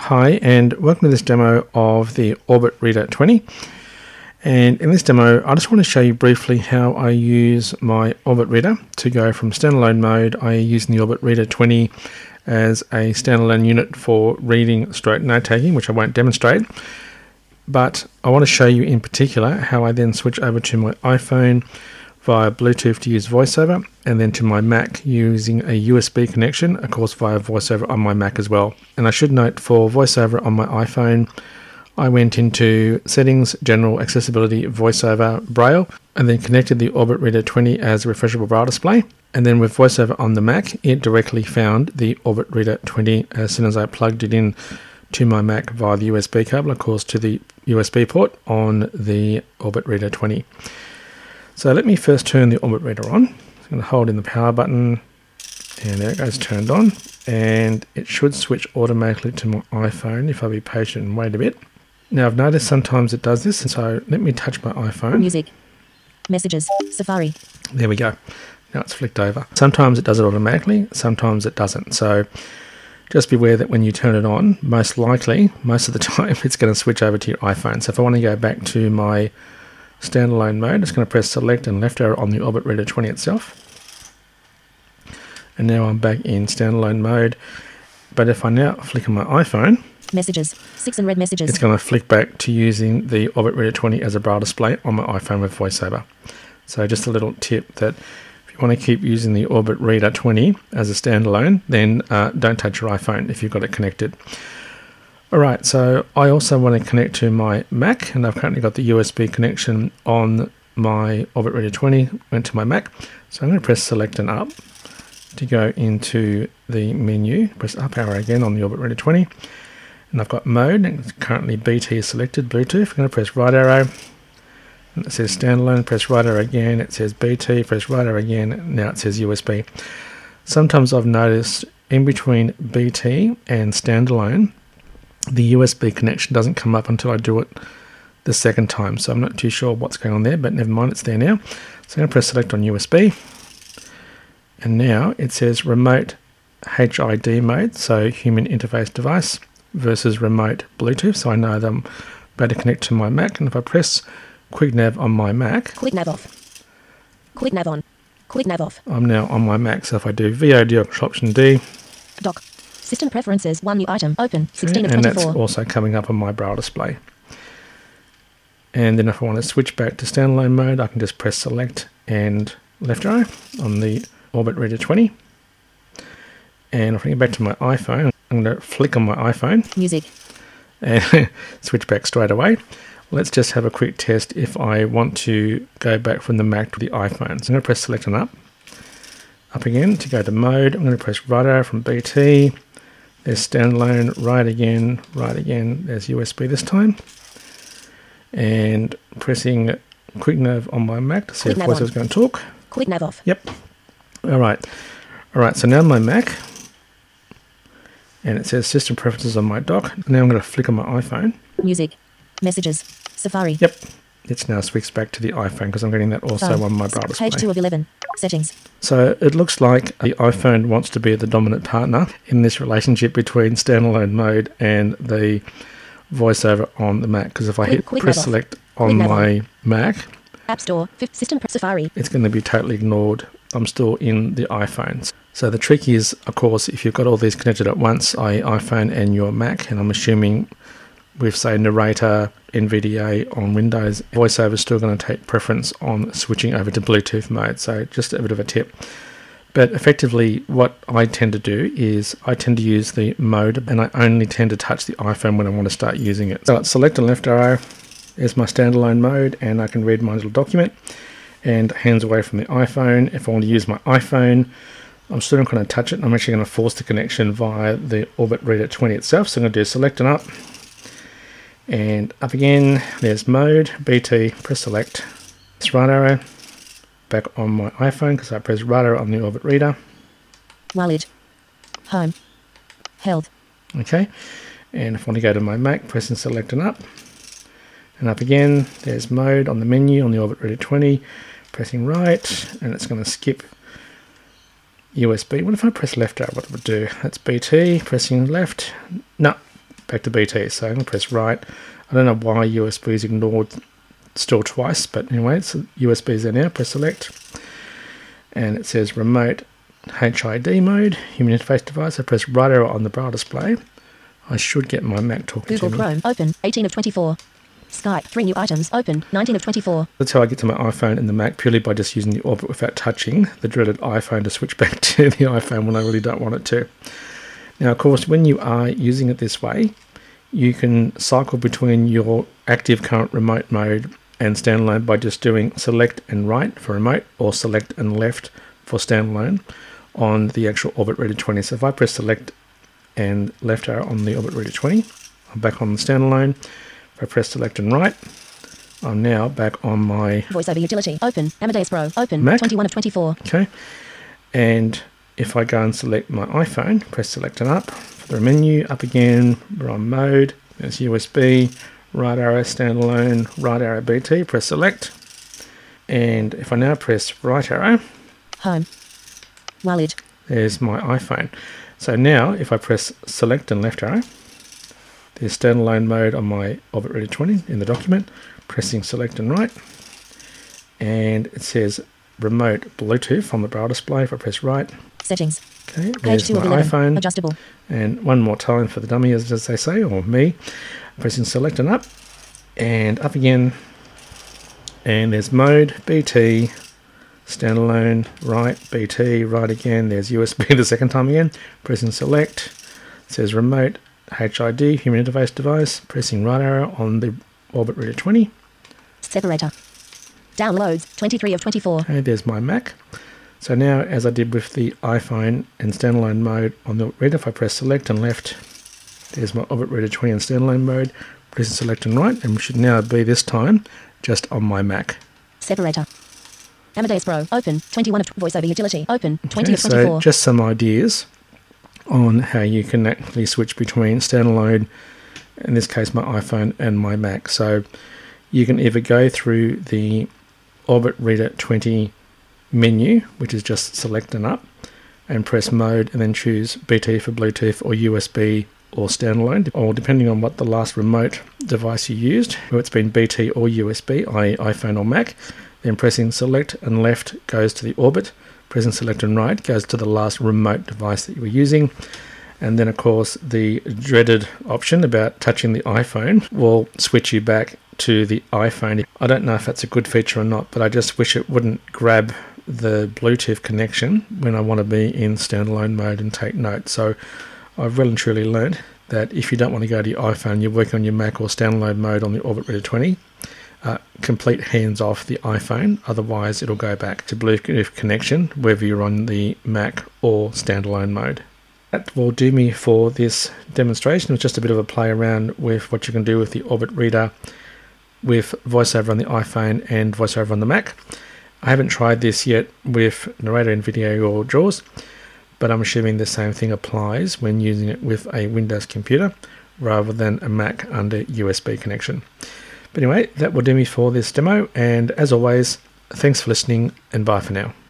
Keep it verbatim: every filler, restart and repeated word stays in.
Hi, and welcome to this demo of the Orbit Reader twenty. And in this demo, I just want to show you briefly how I use my Orbit Reader to go from standalone mode. I use the Orbit Reader twenty as a standalone unit for reading stroke note taking, which I won't demonstrate. But I want to show you in particular how I then switch over to my iPhone via Bluetooth to use VoiceOver, and then to my Mac using a U S B connection, of course via VoiceOver on my Mac as well. And I should note, for VoiceOver on my iPhone, I went into Settings, General, Accessibility, VoiceOver, Braille, and then connected the Orbit Reader twenty as a refreshable Braille display. And then with VoiceOver on the Mac, it directly found the Orbit Reader twenty as soon as I plugged it in to my Mac via the U S B cable, of course, to the U S B port on the Orbit Reader twenty. So let me first turn the Orbit Reader on. I'm going to hold in the power button, and there it goes, turned on. And it should switch automatically to my iPhone if I be patient and wait a bit. Now I've noticed sometimes it does this, and so let me touch my iPhone. Music, messages, Safari. There we go. Now it's flicked over. Sometimes it does it automatically, sometimes it doesn't. So just beware that when you turn it on, most likely, most of the time, it's going to switch over to your iPhone. So if I want to go back to my standalone mode, it's going to press select and left arrow on the Orbit Reader twenty itself. And now I'm back in standalone mode. But if I now flick on my iPhone, messages, six and red messages, it's going to flick back to using the Orbit Reader twenty as a Braille display on my iPhone with VoiceOver. So just a little tip that if you want to keep using the Orbit Reader twenty as a standalone, then uh, don't touch your iPhone if you've got it connected. Alright, so I also want to connect to my Mac, and I've currently got the U S B connection on my Orbit Reader twenty, went to my Mac. So I'm going to press select and up to go into the menu, press up arrow again on the Orbit Reader twenty, and I've got mode, and it's currently B T is selected, Bluetooth. I'm going to press right arrow, and it says standalone, press right arrow again, it says B T, press right arrow again, and now it says U S B. Sometimes I've noticed in between B T and standalone, the U S B connection doesn't come up until I do it the second time, so I'm not too sure what's going on there, but never mind, it's there now. So I'm going to press select on U S B, and now it says remote H I D mode, so human interface device, versus remote Bluetooth, so I know that I'm about to connect to my Mac. And if I press quick nav on my Mac, quick nav off, quick nav on, quick nav off, I'm now on my Mac. So if I do V O D or option D, dock, system preferences, one new item, open, sixteen of and twenty-four. that's also coming up on my Braille display. And then if I want to switch back to standalone mode, I can just press select and left arrow on the Orbit Reader twenty. And if I get back to my iPhone, I'm going to flick on my iPhone. Music. And switch back straight away. Let's just have a quick test if I want to go back from the Mac to the iPhone. So I'm going to press select and up. Up again to go to mode. I'm going to press right arrow from B T. There's standalone, right again, right again. There's U S B this time. And pressing quick nav on my Mac to see quick if VoiceOver is going to talk. Quick nav off. Yep. All right. All right. So now my Mac, and it says system preferences on my dock. Now I'm going to flick on my iPhone. Music, messages, Safari. Yep. It's now switched back to the iPhone because I'm getting that also Phone. on my Braille display. Page two of eleven. Settings. So it looks like the iPhone wants to be the dominant partner in this relationship between standalone mode and the VoiceOver on the Mac. Because if I quick, hit quick press select on my Mac, App Store, fifth system Safari, it's going to be totally ignored. I'm still in the iPhones. So the trick is, of course, if you've got all these connected at once, that is iPhone and your Mac, and I'm assuming with, say, Narrator, N V D A on Windows, VoiceOver is still going to take preference on switching over to Bluetooth mode. So just a bit of a tip. But effectively, what I tend to do is I tend to use the mode, and I only tend to touch the iPhone when I want to start using it. So it's select and left arrow. There's my standalone mode, and I can read my little document. And hands away from the iPhone. If I want to use my iPhone, I'm still not going to touch it. I'm actually going to force the connection via the Orbit Reader twenty itself. So I'm going to do select and up. And up again, there's mode, B T, press select. It's right arrow, back on my iPhone because I press right arrow on the Orbit Reader. Wallet, home, health. Okay, and if I want to go to my Mac, pressing select and up. And up again, there's mode on the menu on the Orbit Reader twenty, pressing right, and it's going to skip U S B. What if I press left arrow? What would it do? That's B T, pressing left. No, back to B T. So I'm going to press right. I don't know why U S B is ignored still twice, but anyway, it's U S B's there now. Press select, and it says remote H I D mode, human interface device. I press right arrow on the braille display. I should get my Mac talking Google to me. Chrome, open, eighteen of twenty-four. Skype, three new items, open, nineteen of twenty-four. That's how I get to my iPhone and the Mac, purely by just using the Orbit without touching the dreaded iPhone to switch back to the iPhone when I really don't want it to. Now, of course, when you are using it this way, you can cycle between your active current remote mode and standalone by just doing select and right for remote, or select and left for standalone on the actual Orbit Reader twenty. So if I press select and left arrow on the Orbit Reader twenty, I'm back on the standalone. If I press select and right, I'm now back on my VoiceOver utility, open, Amadeus Pro, open, Mac. twenty-one of twenty-four. Okay, and if I go and select my iPhone, press select and up for the menu, up again, we're on mode, there's U S B, right arrow standalone, right arrow B T, press select, and if I now press right arrow, home, wallet, there's my iPhone. So now if I press select and left arrow, there's standalone mode on my Orbit Reader twenty in the document, pressing select and right, and it says remote Bluetooth on the braille display. If I press right, settings, okay, page there's two my of eleven, iPhone, adjustable, and one more time for the dummy, as, as they say, or me, pressing select and up, and up again, and there's mode, B T, standalone, right, B T, right again, there's U S B the second time again, pressing select, it says remote H I D, human interface device, pressing right arrow on the Orbit Reader twenty. separator, downloads, twenty-three of twenty-four. Okay, there's my Mac. So now, as I did with the iPhone and standalone mode on the Reader, if I press select and left, there's my Orbit Reader twenty in standalone mode, pressing select and right, and we should now be this time just on my Mac. Separator, Amadeus Pro, open, twenty-one of VoiceOver utility, open, twenty Okay, of twenty-four. so just some ideas on how you can actually switch between standalone, in this case my iPhone and my Mac. So you can either go through the Orbit Reader twenty menu, which is just select and up, and press mode and then choose B T for Bluetooth or U S B or standalone, or depending on what the last remote device you used, whether it's been B T or U S B, that is iPhone or Mac. Then pressing select and left goes to the Orbit, pressing select and right goes to the last remote device that you were using. And then of course the dreaded option about touching the iPhone will switch you back to the iPhone. I don't know if that's a good feature or not, but I just wish it wouldn't grab the Bluetooth connection when I want to be in standalone mode and take notes. So I've well and truly learned that if you don't want to go to your iPhone, you're working on your Mac or standalone mode on the Orbit Reader twenty, uh, complete hands off the iPhone, otherwise it'll go back to Bluetooth connection whether you're on the Mac or standalone mode. That will do me for this demonstration. It's just a bit of a play around with what you can do with the Orbit Reader with VoiceOver on the iPhone and VoiceOver on the Mac. I haven't tried this yet with Narrator in Video or JAWS, but I'm assuming the same thing applies when using it with a Windows computer rather than a Mac under U S B connection. But anyway, that will do me for this demo, and as always, thanks for listening and bye for now.